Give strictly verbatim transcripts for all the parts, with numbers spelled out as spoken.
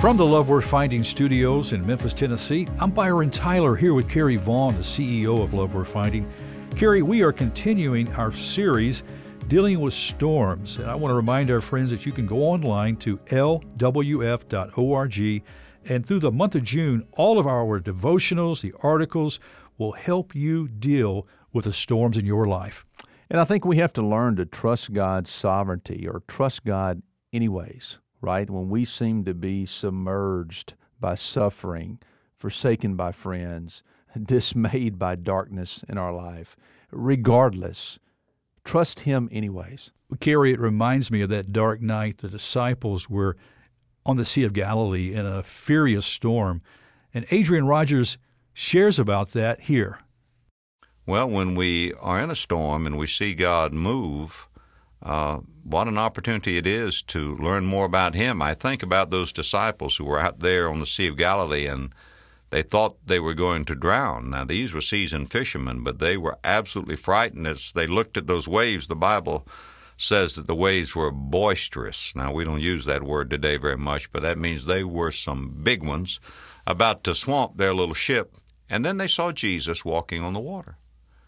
From the Love Worth Finding Studios in Memphis, Tennessee, I'm Byron Tyler here with Carrie Vaughn, the C E O of Love Worth Finding. Carrie, we are continuing our series dealing with storms. And I want to remind our friends that you can go online to L W F dot org, and through the month of June, all of our devotionals, the articles, will help you deal with the storms in your life. And I think we have to learn to trust God's sovereignty, or trust God anyways, right? When we seem to be submerged by suffering, forsaken by friends, dismayed by darkness in our life, regardless, trust Him anyways. Carrie, it reminds me of that dark night the disciples were on the Sea of Galilee in a furious storm. And Adrian Rogers shares about that here. Well, when we are in a storm and we see God move, uh, what an opportunity it is to learn more about Him. I think about those disciples who were out there on the Sea of Galilee, and they thought they were going to drown. Now, these were seasoned fishermen, but they were absolutely frightened as they looked at those waves. The Bible says that the waves were boisterous. Now, we don't use that word today very much, but that means they were some big ones about to swamp their little ship. And then they saw Jesus walking on the water.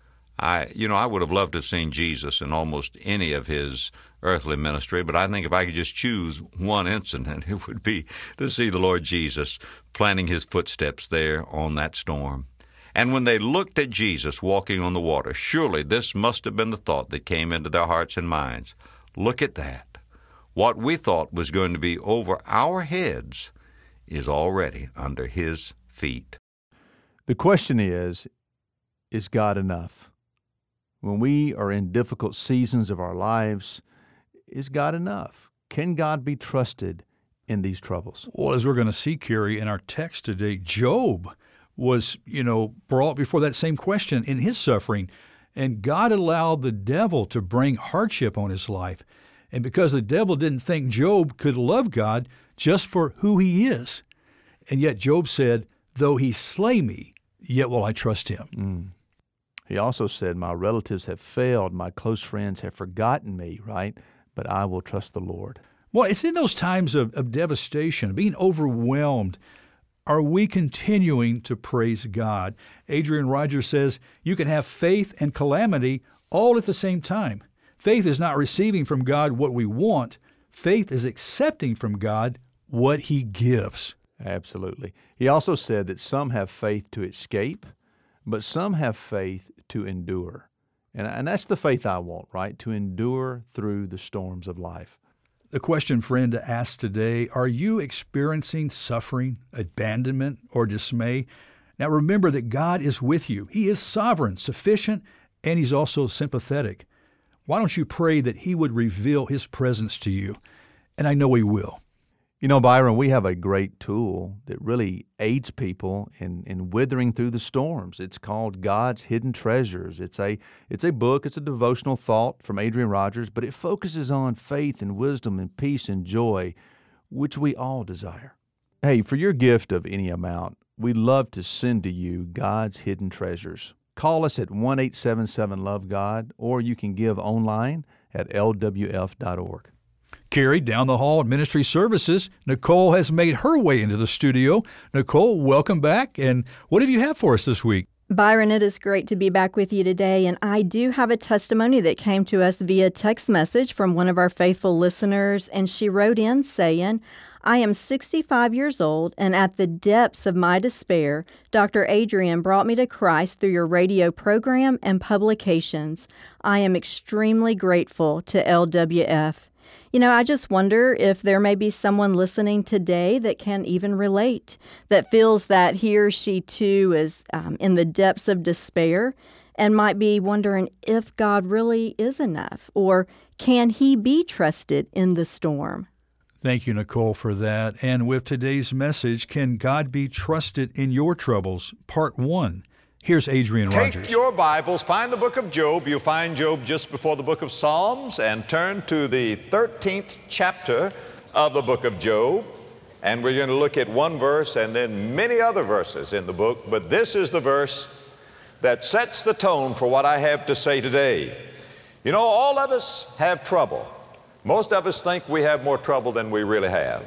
I, you know, I would have loved to have seen Jesus in almost any of His earthly ministry, but I think if I could just choose one incident, it would be to see the Lord Jesus planting His footsteps there on that storm. And when they looked at Jesus walking on the water, surely this must have been the thought that came into their hearts and minds. Look at that. What we thought was going to be over our heads is already under His feet. The question is, is God enough? When we are in difficult seasons of our lives, is God enough? Can God be trusted in these troubles? Well, as we're going to see, Carrie, in our text today, Job was, you know, brought before that same question in his suffering, and God allowed the devil to bring hardship on his life. And because the devil didn't think Job could love God just for who he is, and yet Job said, though he slay me, yet will I trust him. Mm. He also said, my relatives have failed, my close friends have forgotten me, right? But I will trust the Lord. Well, it's in those times of, of devastation, being overwhelmed, are we continuing to praise God? Adrian Rogers says you can have faith and calamity all at the same time. Faith is not receiving from God what we want. Faith is accepting from God what He gives. Absolutely. He also said that some have faith to escape, but some have faith to endure. And, and that's the faith I want, right? To endure through the storms of life. The question, friend, to ask today, are you experiencing suffering, abandonment, or dismay? Now remember that God is with you. He is sovereign, sufficient, and He's also sympathetic. Why don't you pray that He would reveal His presence to you? And I know He will. You know, Byron, we have a great tool that really aids people in, in withering through the storms. It's called God's Hidden Treasures. It's a it's a book, it's a devotional thought from Adrian Rogers, but it focuses on faith and wisdom and peace and joy, which we all desire. Hey, for your gift of any amount, we'd love to send to you God's Hidden Treasures. Call us at one eight seven seven love God, or you can give online at L W F dot org. Carrie, down the hall at Ministry Services, Nicole has made her way into the studio. Nicole, welcome back. And what have you had for us this week? Byron, it is great to be back with you today. And I do have a testimony that came to us via text message from one of our faithful listeners. And she wrote in saying, I am sixty-five years old, and at the depths of my despair, Doctor Adrian brought me to Christ through your radio program and publications. I am extremely grateful to L W F. You know, I just wonder if there may be someone listening today that can even relate, that feels that he or she too is um, in the depths of despair and might be wondering if God really is enough, or can He be trusted in the storm? Thank you, Nicole, for that. And with today's message, Can God Be Trusted in Your Troubles? Part one. Here's Adrian Rogers. Take your Bibles, find the book of Job. You'll find Job just before the book of Psalms, and turn to the thirteenth chapter of the book of Job. And we're going to look at one verse and then many other verses in the book, but this is the verse that sets the tone for what I have to say today. You know, all of us have trouble. Most of us think we have more trouble than we really have.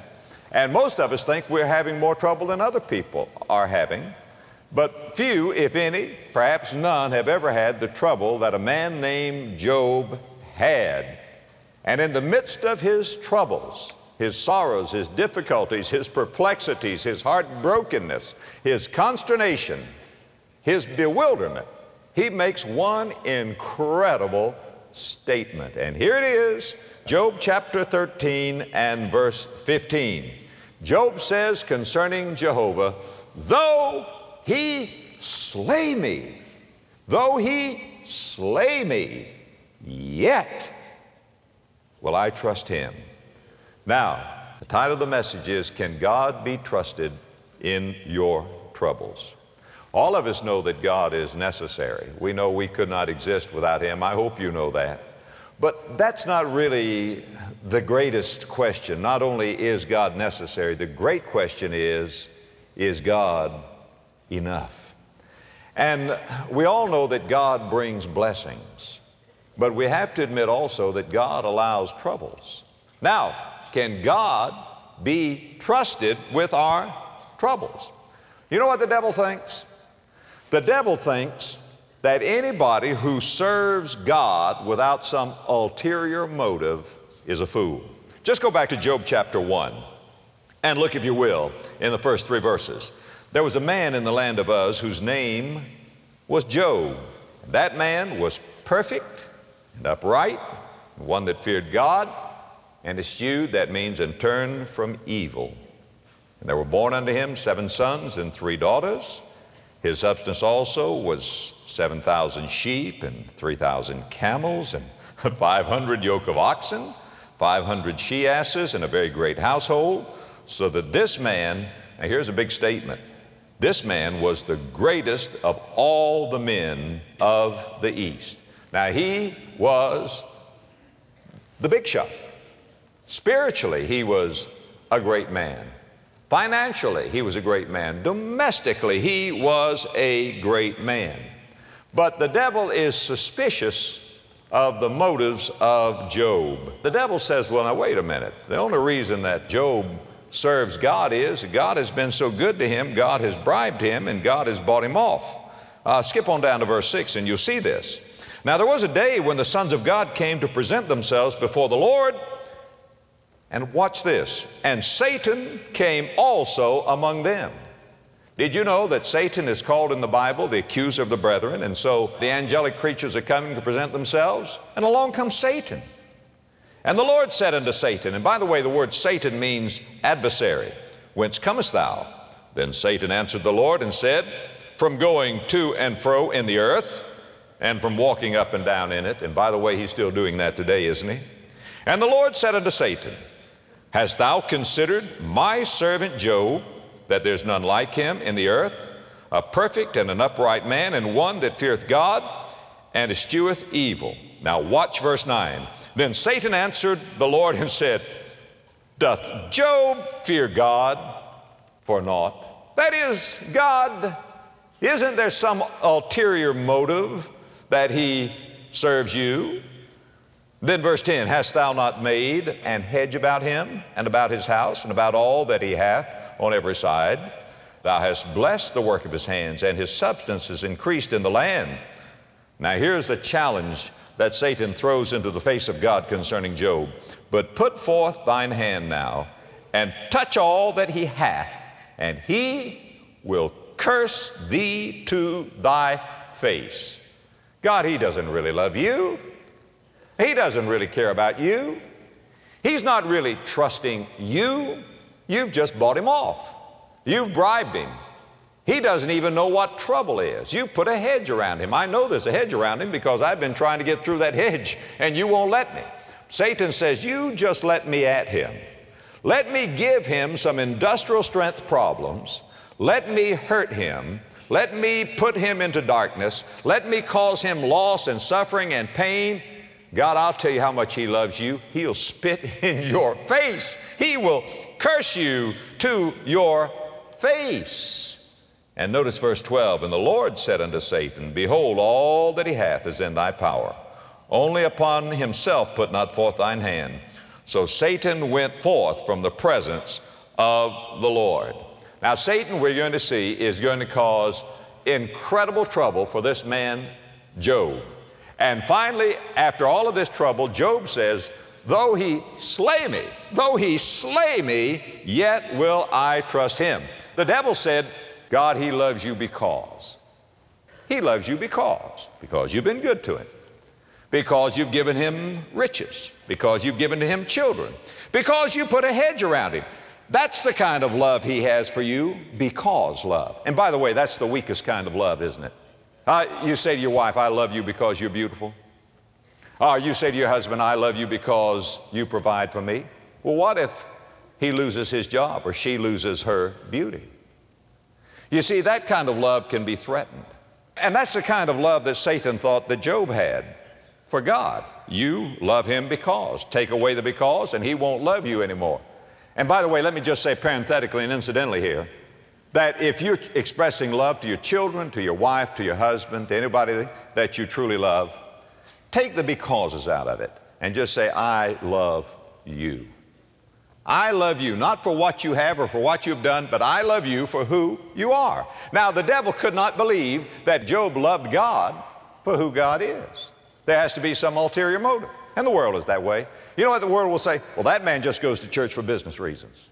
And most of us think we're having more trouble than other people are having. But few, if any, perhaps none, have ever had the trouble that a man named Job had. And in the midst of his troubles, his sorrows, his difficulties, his perplexities, his heartbrokenness, his consternation, his bewilderment, he makes one incredible statement. And here it is, Job chapter thirteen and verse fifteen. Job says concerning Jehovah, though he slay me, though he slay me, yet will I trust him. Now, the title of the message is, Can God Be Trusted in Your Troubles? All of us know that God is necessary. We know we could not exist without him. I hope you know that. But that's not really the greatest question. Not only is God necessary, the great question is, is God enough? And we all know that God brings blessings, but we have to admit also that God allows troubles. Now, can God be trusted with our troubles? You know what the devil thinks? The devil thinks that anybody who serves God without some ulterior motive is a fool. Just go back to Job chapter one and look, if you will, in the first three verses. There was a man in the land of Uz whose name was Job. That man was perfect and upright, and one that feared God and eschewed, that means and turned from evil. And there were born unto him seven sons and three daughters. His substance also was seven thousand sheep and three thousand camels and five hundred yoke of oxen, five hundred she-asses, and a very great household. So that this man, now here's a big statement, this man was the greatest of all the men of the East. Now he was the big shot. Spiritually, he was a great man. Financially, he was a great man. Domestically, he was a great man. But the devil is suspicious of the motives of Job. The devil says, well, now wait a minute. The only reason that Job serves God is God has been so good to him, God has bribed him, and God has bought him off. Uh, skip on down to verse six and you'll see this. Now there was a day when the sons of God came to present themselves before the Lord. And watch this. And Satan came also among them. Did you know that Satan is called in the Bible the accuser of the brethren? And so the angelic creatures are coming to present themselves, and along comes Satan. And the Lord said unto Satan, and by the way, the word Satan means adversary. Whence comest thou? Then Satan answered the Lord and said, from going to and fro in the earth, and from walking up and down in it. And by the way, he's still doing that today, isn't he? And the Lord said unto Satan, hast thou considered my servant Job, that there's none like him in the earth, a perfect and an upright man, and one that feareth God and escheweth evil? Now watch verse nine. Then Satan answered the Lord and said, doth Job fear God for naught? That is, God, isn't there some ulterior motive that he serves you? Then verse ten, hast thou not made an hedge about him and about his house and about all that he hath on every side? Thou hast blessed the work of his hands, and his substance is increased in the land. Now here's the challenge that Satan throws into the face of God concerning Job. But put forth thine hand now, and touch all that he hath, and he will curse thee to thy face. God, he doesn't really love you. He doesn't really care about you. He's not really trusting you. You've just bought him off. You've bribed him. He doesn't even know what trouble is. You put a hedge around him. I know there's a hedge around him because I've been trying to get through that hedge and you won't let me. Satan says, you just let me at him. Let me give him some industrial strength problems. Let me hurt him. Let me put him into darkness. Let me cause him loss and suffering and pain. God, I'll tell you how much he loves you. He'll spit in your face. He will curse you to your face. And notice verse twelve, and the Lord said unto Satan, behold, all that he hath is in thy power. Only upon himself put not forth thine hand. So Satan went forth from the presence of the Lord. Now, Satan, we're going to see, is going to cause incredible trouble for this man, Job. And finally, after all of this trouble, Job says, though he slay me, though he slay me, yet will I trust him. The devil said, God, he loves you because. He loves you because. Because you've been good to him. Because you've given him riches. Because you've given to him children. Because you put a hedge around him. That's the kind of love he has for you, because love. And by the way, that's the weakest kind of love, isn't it? Uh, you say to your wife, I love you because you're beautiful. Or you say to your husband, I love you because you provide for me. Well, what if he loses his job or she loses her beauty? You see, that kind of love can be threatened. And that's the kind of love that Satan thought that Job had for God. You love him because. Take away the because and he won't love you anymore. And by the way, let me just say parenthetically and incidentally here, that if you're expressing love to your children, to your wife, to your husband, to anybody that you truly love, take the becauses out of it and just say, I love you. I love you, not for what you have or for what you've done, but I love you for who you are. Now, the devil could not believe that Job loved God for who God is. There has to be some ulterior motive. And the world is that way. You know what the world will say? Well, that man just goes to church for business reasons.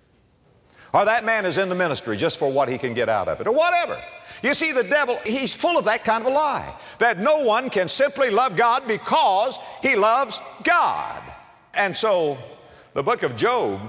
Or that man is in the ministry just for what he can get out of it, or whatever. You see, the devil, he's full of that kind of a lie, that no one can simply love God because he loves God. And so the book of Job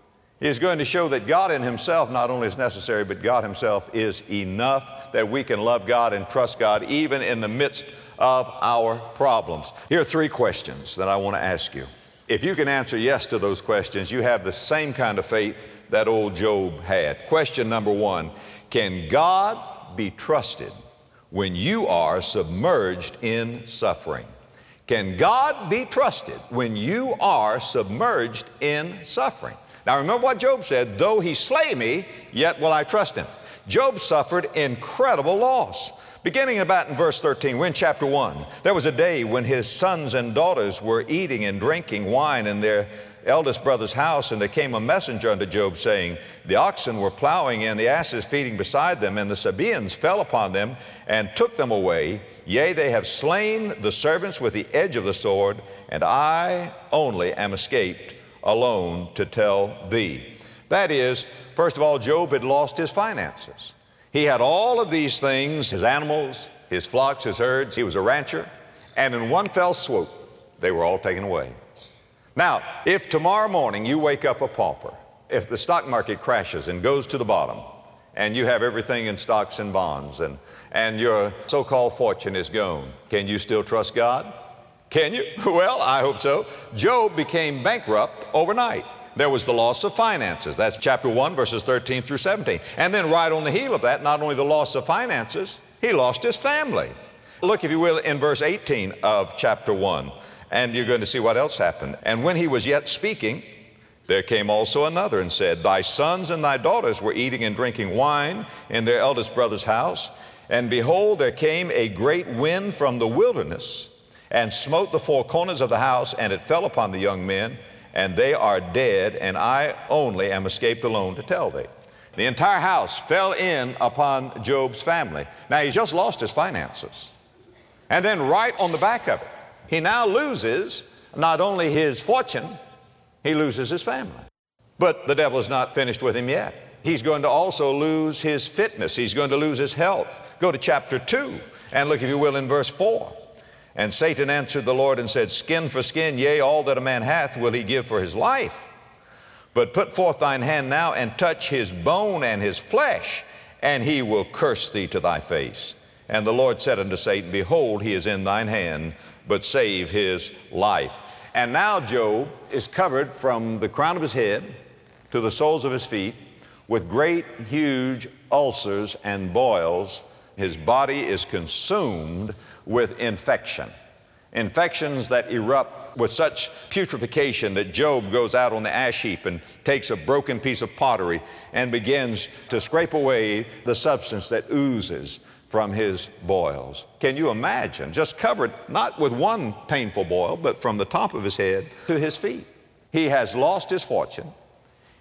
is going to show that God in himself not only is necessary, but God himself is enough, that we can love God and trust God even in the midst of our problems. Here are three questions that I want to ask you. If you can answer yes to those questions, you have the same kind of faith that old Job had. Question number one, can God be trusted when you are submerged in suffering? Can God be trusted when you are submerged in suffering? Now remember what Job said, though he slay me, yet will I trust him. Job suffered incredible loss. Beginning about in verse thirteen, we're in chapter one. There was a day when his sons and daughters were eating and drinking wine in their eldest brother's house, and there came a messenger unto Job, saying, the oxen were plowing and the asses feeding beside them, and the Sabaeans fell upon them and took them away. Yea, they have slain the servants with the edge of the sword, and I only am escaped alone to tell thee. That is, first of all, Job had lost his finances. He had all of these things, his animals, his flocks, his herds. He was a rancher. And in one fell swoop, they were all taken away. Now, if tomorrow morning you wake up a pauper, if the stock market crashes and goes to the bottom, and you have everything in stocks and bonds, and, and your so-called fortune is gone, can you still trust God? Can you? Well, I hope so. Job became bankrupt overnight. There was the loss of finances. That's chapter one, verses thirteen through seventeen. And then right on the heel of that, not only the loss of finances, he lost his family. Look, if you will, in verse eighteen of chapter one, and you're going to see what else happened. And when he was yet speaking, there came also another and said, thy sons and thy daughters were eating and drinking wine in their eldest brother's house. And behold, there came a great wind from the wilderness and smote the four corners of the house, and it fell upon the young men, and they are dead, and I only am escaped alone to tell thee. The entire house fell in upon Job's family. Now, he just lost his finances. And then right on the back of it, he now loses not only his fortune, he loses his family. But the devil's not finished with him yet. He's going to also lose his fitness. He's going to lose his health. Go to chapter two, and look, if you will, in verse four. And Satan answered the Lord and said, skin for skin, yea, all that a man hath will he give for his life. But put forth thine hand now and touch his bone and his flesh, and he will curse thee to thy face. And the Lord said unto Satan, behold, he is in thine hand, but save his life. And now Job is covered from the crown of his head to the soles of his feet with great, huge ulcers and boils. His body is consumed with infection. Infections that erupt with such putrefaction that Job goes out on the ash heap and takes a broken piece of pottery and begins to scrape away the substance that oozes from his boils. Can you imagine? Just covered not with one painful boil, but from the top of his head to his feet. He has lost his fortune.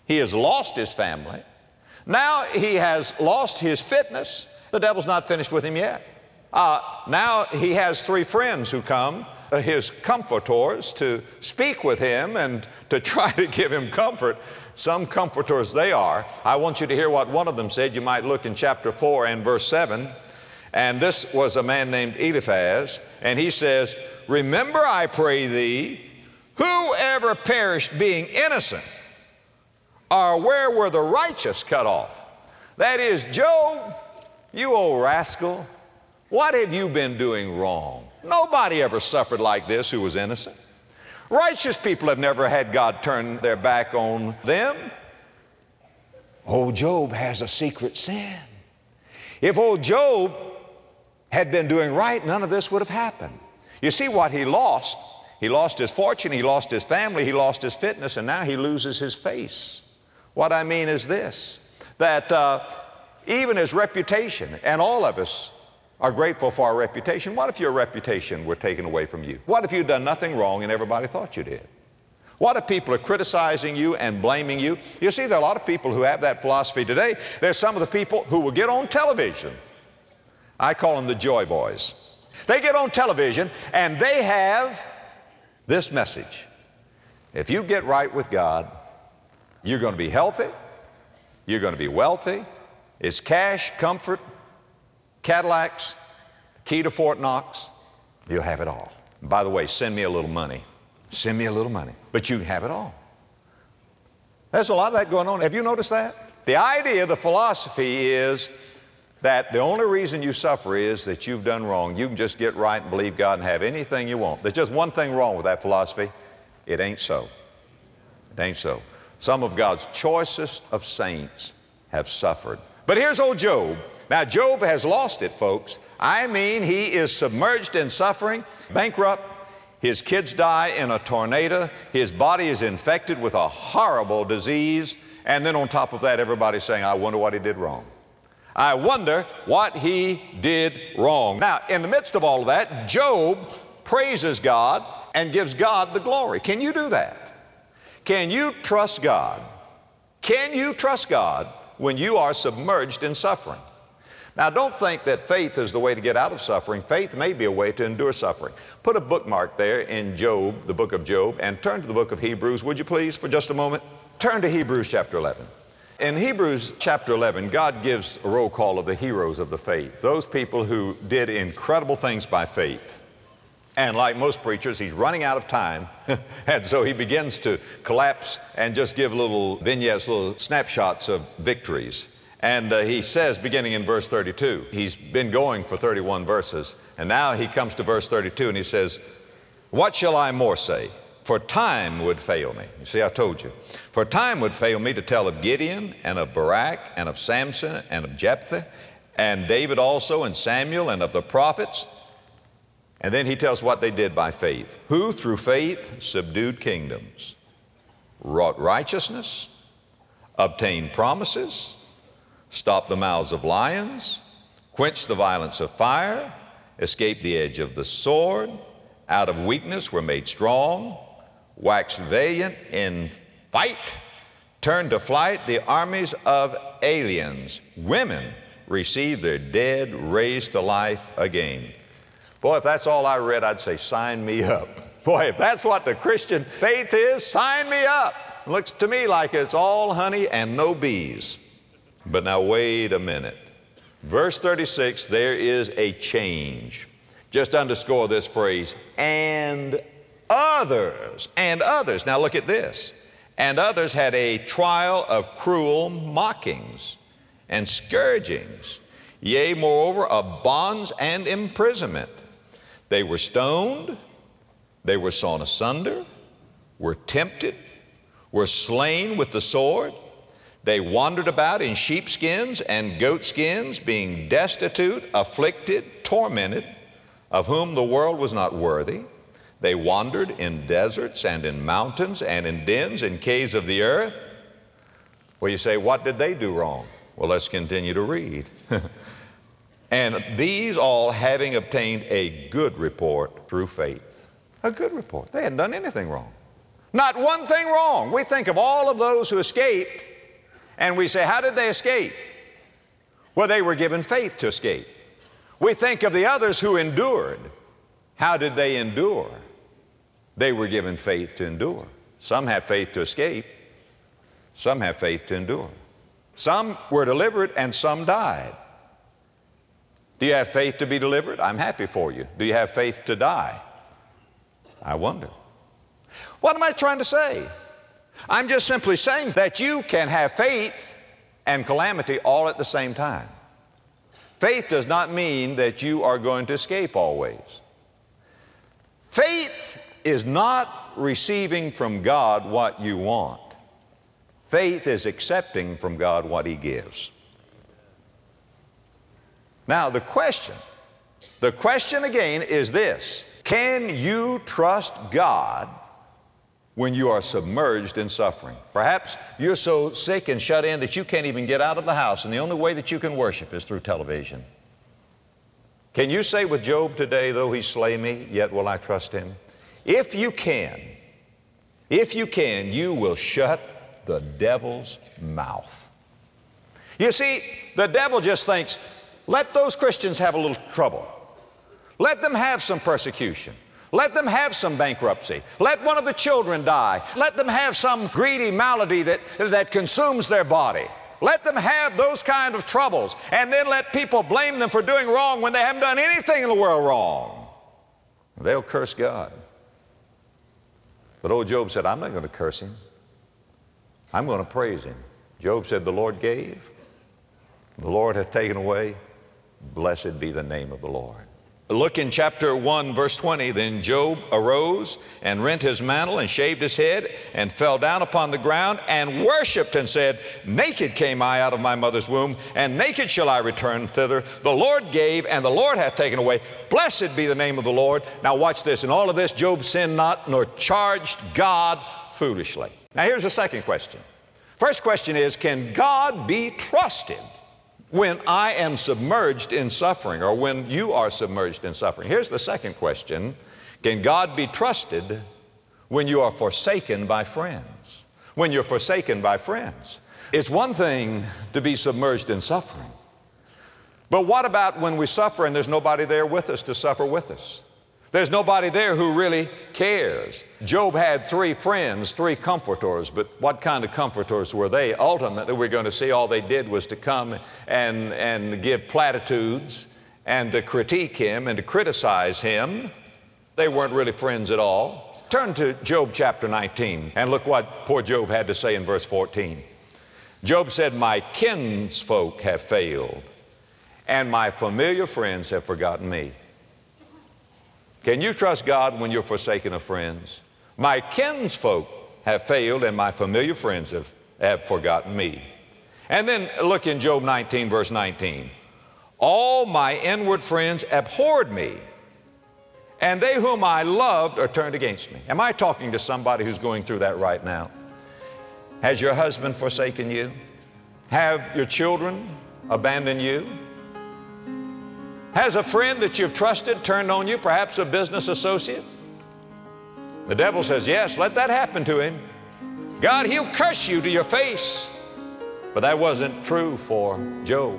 He has lost his family. Now he has lost his fitness. The devil's not finished with him yet. Uh, now he has three friends who come, uh, his comforters, to speak with him and to try to give him comfort. Some comforters they are. I want you to hear what one of them said. You might look in chapter four and verse seven. And this was a man named Eliphaz. And he says, remember, I pray thee, whoever perished being innocent, or where were the righteous cut off? That is, Job, you old rascal, what have you been doing wrong? Nobody ever suffered like this who was innocent. Righteous people have never had God turn their back on them. Old Job has a secret sin. If old Job had been doing right, none of this would have happened. You see what he lost? He lost his fortune, he lost his family, he lost his fitness, and now he loses his face. What I mean is this, that uh, even his reputation, and all of us are grateful for our reputation. What if your reputation were taken away from you? What if you'd done nothing wrong and everybody thought you did? What if people are criticizing you and blaming you? You see, there are a lot of people who have that philosophy today. There's some of the people who will get on television. I call them the joy boys. They get on television and they have this message. If you get right with God, you're going to be healthy, you're going to be wealthy. It's cash, comfort, Cadillacs, key to Fort Knox. You'll have it all. And by the way, send me a little money. Send me a little money. But you have it all. There's a lot of that going on. Have you noticed that? The idea, the philosophy is that the only reason you suffer is that you've done wrong. You can just get right and believe God and have anything you want. There's just one thing wrong with that philosophy. It ain't so. It ain't so. Some of God's choicest of saints have suffered. But here's old Job. Now, Job has lost it, folks. I mean, he is submerged in suffering, bankrupt. His kids die in a tornado. His body is infected with a horrible disease. And then on top of that, everybody's saying, I wonder what he did wrong. I wonder what he did wrong. Now, in the midst of all of that, Job praises God and gives God the glory. Can you do that? Can you trust God? Can you trust God when you are submerged in suffering? Now, don't think that faith is the way to get out of suffering. Faith may be a way to endure suffering. Put a bookmark there in Job, the book of Job, and turn to the book of Hebrews, would you please, for just a moment? Turn to Hebrews chapter eleven. In Hebrews chapter eleven, God gives a roll call of the heroes of the faith, those people who did incredible things by faith. And like most preachers, he's running out of time, and so he begins to collapse and just give little vignettes, little snapshots of victories. And uh, he says, beginning in verse thirty-two, he's been going for thirty-one verses, and now he comes to verse thirty-two and he says, what shall I more say? For time would fail me. You see, I told you. For time would fail me to tell of Gideon and of Barak and of Samson and of Jephthah and David also and Samuel and of the prophets. And then he tells what they did by faith. Who through faith subdued kingdoms, wrought righteousness, obtained promises, stopped the mouths of lions, quenched the violence of fire, escaped the edge of the sword, out of weakness were made strong, waxed valiant in fight, turned to flight the armies of aliens. Women received their dead raised to life again. Boy, if that's all I read, I'd say, sign me up. Boy, if that's what the Christian faith is, sign me up. It looks to me like it's all honey and no bees. But now wait a minute. Verse thirty-six, there is a change. Just underscore this phrase, and others, and others. Now look at this. And others had a trial of cruel mockings and scourgings, yea, moreover, of bonds and imprisonment. They were stoned, they were sawn asunder, were tempted, were slain with the sword. They wandered about in sheepskins and goatskins, being destitute, afflicted, tormented, of whom the world was not worthy. They wandered in deserts and in mountains and in dens and caves of the earth. Well, you say, what did they do wrong? Well, let's continue to read. And these all having obtained a good report through faith. A good report. They hadn't done anything wrong. Not one thing wrong. We think of all of those who escaped, and we say, how did they escape? Well, they were given faith to escape. We think of the others who endured. How did they endure? They were given faith to endure. Some have faith to escape. Some have faith to endure. Some were delivered and some died. Do you have faith to be delivered? I'm happy for you. Do you have faith to die? I wonder. What am I trying to say? I'm just simply saying that you can have faith and calamity all at the same time. Faith does not mean that you are going to escape always. Faith is not receiving from God what you want. Faith is accepting from God what He gives. Now the question, the question again is this: can you trust God when you are submerged in suffering? Perhaps you're so sick and shut in that you can't even get out of the house, and the only way that you can worship is through television. Can you say with Job today, though he slay me, yet will I trust him? If you can, if you can, you will shut the devil's mouth. You see, the devil just thinks, let those Christians have a little trouble. Let them have some persecution. Let them have some bankruptcy. Let one of the children die. Let them have some greedy malady that, that consumes their body. Let them have those kind of troubles, and then let people blame them for doing wrong when they haven't done anything in the world wrong. They'll curse God. But old Job said, I'm not going to curse him. I'm going to praise him. Job said, the Lord gave, the Lord hath taken away. Blessed be the name of the Lord. Look in chapter one, verse twenty. Then Job arose and rent his mantle and shaved his head and fell down upon the ground and worshiped and said, naked came I out of my mother's womb, and naked shall I return thither. The Lord gave, and the Lord hath taken away. Blessed be the name of the Lord. Now watch this. In all of this, Job sinned not, nor charged God foolishly. Now here's the second question. First question is, can God be trusted when I am submerged in suffering, or when you are submerged in suffering? Here's the second question. Can God be trusted when you are forsaken by friends? When you're forsaken by friends. It's one thing to be submerged in suffering. But what about when we suffer and there's nobody there with us to suffer with us? There's nobody there who really cares. Job had three friends, three comforters, but what kind of comforters were they? Ultimately, we're going to see all they did was to come and, and give platitudes and to critique him and to criticize him. They weren't really friends at all. Turn to Job chapter nineteen and look what poor Job had to say in verse fourteen. Job said, my kinsfolk have failed, and my familiar friends have forgotten me. Can you trust God when you're forsaken of friends? My kinsfolk have failed, and my familiar friends have, have forgotten me. And then look in Job nineteen, verse nineteen. All my inward friends abhorred me, and they whom I loved are turned against me. Am I talking to somebody who's going through that right now? Has your husband forsaken you? Have your children abandoned you? Has a friend that you've trusted turned on you, perhaps a business associate? The devil says, yes, let that happen to him. God, he'll curse you to your face. But that wasn't true for Job.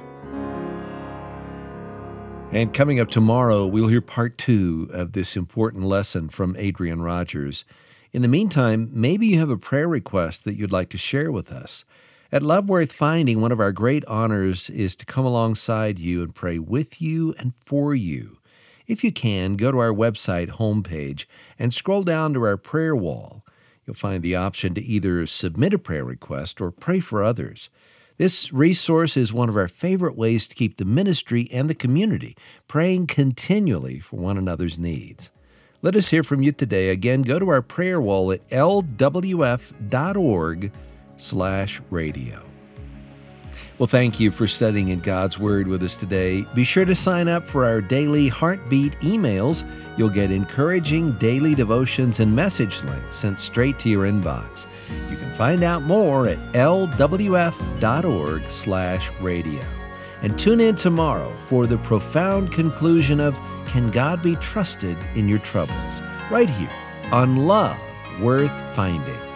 And coming up tomorrow, we'll hear part two of this important lesson from Adrian Rogers. In the meantime, maybe you have a prayer request that you'd like to share with us. At Love Worth Finding, one of our great honors is to come alongside you and pray with you and for you. If you can, go to our website homepage and scroll down to our prayer wall. You'll find the option to either submit a prayer request or pray for others. This resource is one of our favorite ways to keep the ministry and the community praying continually for one another's needs. Let us hear from you today. Again, go to our prayer wall at l w f dot org slash radio. Well, thank you for studying in God's Word with us today. Be sure to sign up for our daily Heartbeat emails. You'll get encouraging daily devotions and message links sent straight to your inbox. You can find out more at l w f dot org slash radio. And tune in tomorrow for the profound conclusion of Can God Be Trusted in Your Troubles? Right here on Love worth finding.